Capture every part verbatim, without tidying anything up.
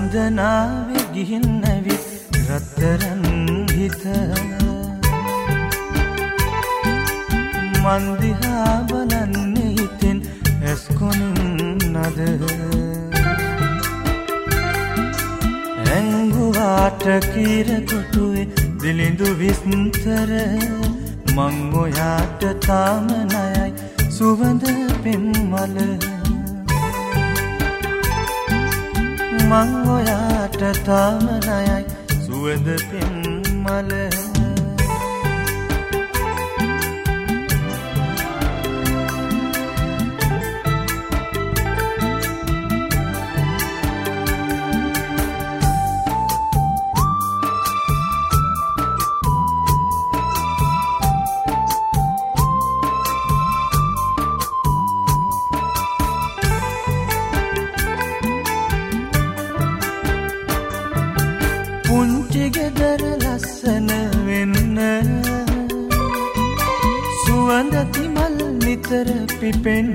වන්දනාවේ ගිහින් නැවිත් රත්තරන් හිත මන් දිහා බලන්නේ හිතෙන් ඇස් කොනින් නද ඇංගුවාට කීර කොටුවේ දිලිඳු විස්තර මං ඔයාට තාම නයයි සුවඳ පෙම්මල මං ඔයාට තාම නයයි සුවඳ පෙම්මල පුංචි ගෙදර ලස්සන වෙන්න සුවඳ තිමල් නිතර පිපෙන්න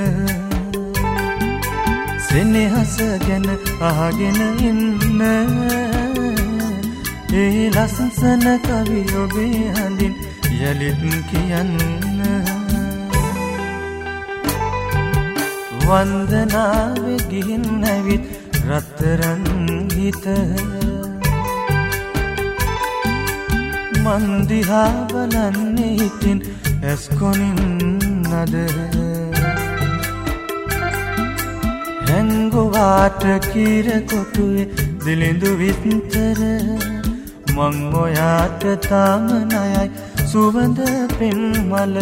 සෙනෙහස ගැන අහගෙන ඉන්න ඒ ලස්සන කවි ඔබේ හඳින් යලිත් කියන්න වන්දනාවේ ගිහින් නැවිත් රත්තරන් හිත මන් දිහා බලන්නේ හිතින් ඇස් කොනින් නද හැංගුවාට කීර කොටුවේ දිලිඳු විස්තර මං ඔයාට තාම නයයි සුවඳ පෙම්මල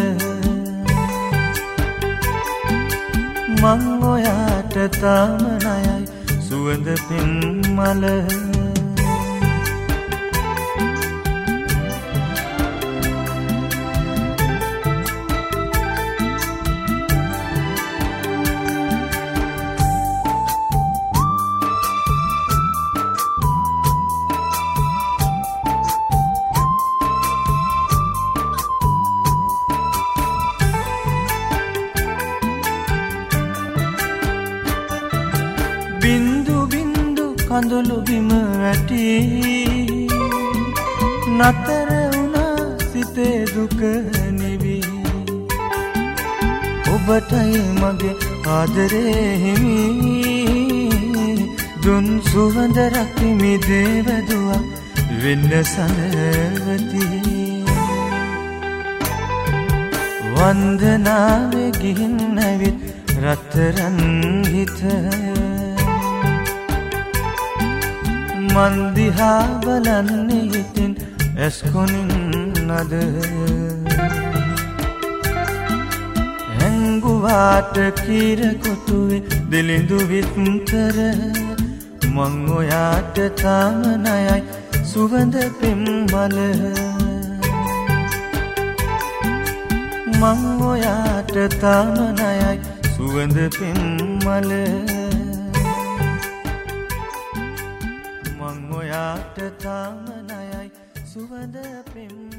මං ඔයාට තාම නයයි සුවඳ පෙම්මල බින්දු බින්දු කඳුළු බිම වැටි නතර වුණා සිතේ දුක නිවි ඔබටයි මගේ ආදරේ හිමි දුන් සුවඳ රකිමි දේවදුවා වෙන්න සඳවති වන්දනාවේ ගිහින් නැවිත් රත්තරන් හිත මන් දිහා බලන්නේ හිතින් ඇස් කොනින් නද හැංගුවාට කීර කොටුවේ දිලිඳු විස්තර මං ඔයාට තාම නයයි සුවඳ පෙම්මල මං ඔයාට තාම නයයි සුවඳ පෙම්මල මං ඔයාට තාම නයයි සුවඳ පෙම්මල